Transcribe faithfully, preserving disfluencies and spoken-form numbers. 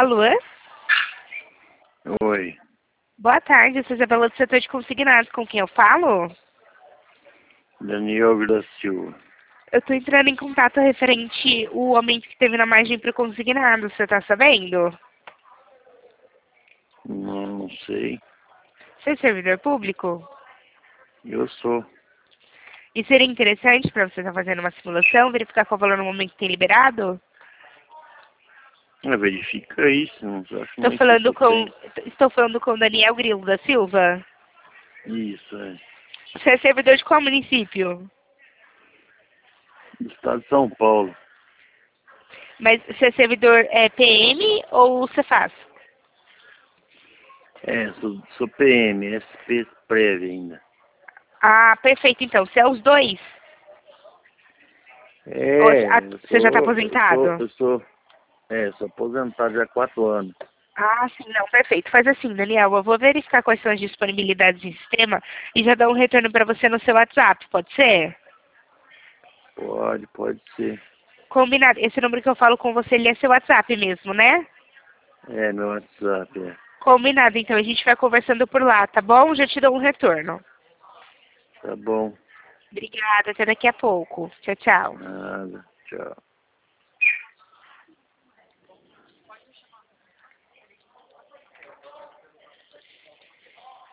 Alô? Oi, Boa tarde, eu sou Isabela do setor de consignados. Com quem eu falo? Daniel da Silva. Eu tô entrando em contato referente o aumento que teve na margem para consignado. Você tá sabendo? Não, não sei. Você é servidor público? Eu sou. E seria interessante para você estar fazendo uma simulação, verificar qual valor no momento que tem liberado? Ah, verifica isso, não acho Estou muito falando com tem. estou falando com Daniel Grilo da Silva. Isso, é. Você é servidor de qual município? Do estado de São Paulo. Mas você é servidor é, P M ou Cefaz? É, sou, sou P M, S P prévio ainda. Ah, perfeito então. Você é os dois? Ou, É, ah, eu você já está sou, eu sou, aposentado? eu sou, é, sou aposentado já há quatro anos. Ah, sim, não, perfeito. Faz assim, Daniel, eu vou verificar quais são as disponibilidades em sistema e já dar um retorno para você no seu WhatsApp, pode ser? Pode, pode ser. Combinado. Esse número que eu falo com você, ele é seu WhatsApp mesmo, né? É, meu WhatsApp, é. Combinado, então a gente vai conversando por lá, tá bom? Já te dou um retorno. Tá bom. Obrigada, até daqui a pouco. Tchau, tchau. Nada. Tchau.